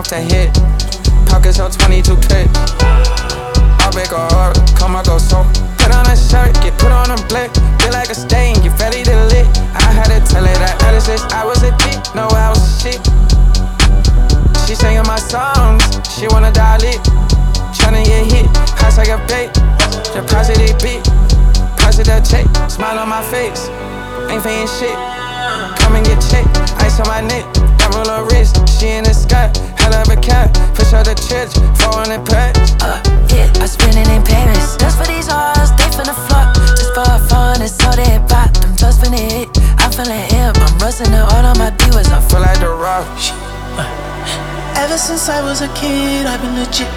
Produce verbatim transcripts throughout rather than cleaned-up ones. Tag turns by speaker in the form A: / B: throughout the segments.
A: off the hit. Pockets on twenty-two K. I'll make a order, come I go so. Put on a shirt, get put on a blick. Feel like a stain, get ready to lit. I had to tell her that at six I was a dick, no I was shit. She singing my songs, she wanna die lit. Tryna get hit, hot like a bait. Deposit it beat, positive check. Smile on my face, ain't paying shit. Come and get checked, ice on my neck. Double her wrist, she in the sky. Hell of a cat, push out the church, four hundred packs.
B: Uh, yeah, I spend it in Paris. Just for these hoes, they finna fuck. Just for fun, it's all they pop. Them just finna hit, I'm feeling hip. I'm rusting the all on my divas. I
A: Feel like the rock.
C: Ever since I was a kid, I've been legit.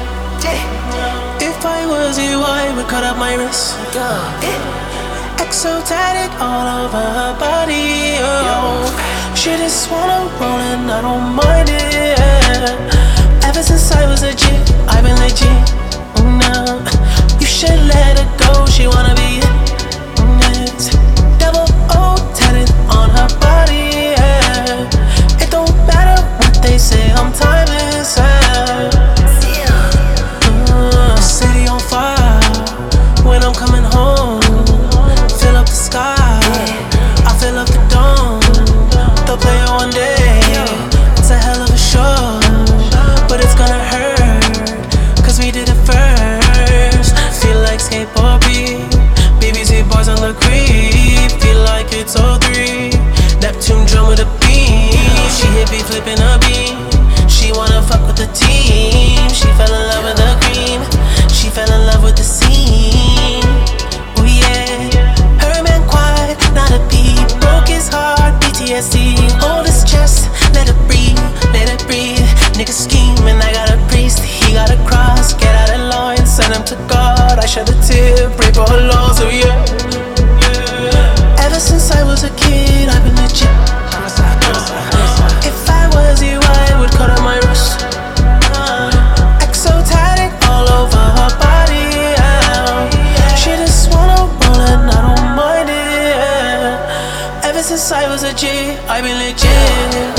C: If I was you, I would cut up my wrist. Exotic all over her body. Oh, she just wanna roll and I don't mind it. Ever since I was a G, I've been legit. No, you should let her go. She wanna be it. Yes. Double O tatted on her body. Yeah. It don't matter what they say. I'm timeless. Yeah. Uh, city on fire when I'm coming home. Fill up the sky, I fill up the dome. They'll play it one day. It's a hell of a show, but it's gonna hurt, cause we did it first. Feel like skateboard beat, B B C bars on the creep. Feel like it's oh three, Neptune drum with a beam. She hit me flipping a beam. She wanna fuck with the team. She fell in love with the cream. She fell in love with the scene. Oh yeah, her man quiet, not a peep. Broke his heart, P T S D. Hold his chest, let it breathe, let it breathe. Nigga scheming, I got a priest. He got a cross, get out of line, send him to God. I shed a tear, pray for her laws, oh yeah. Ever since I was a kid, I've been legit. If I was you, I would cut out my wrist. Exotic all over her body. Yeah. She just wanna roll and I don't mind it. Yeah. Ever since I was a G, I've been legit.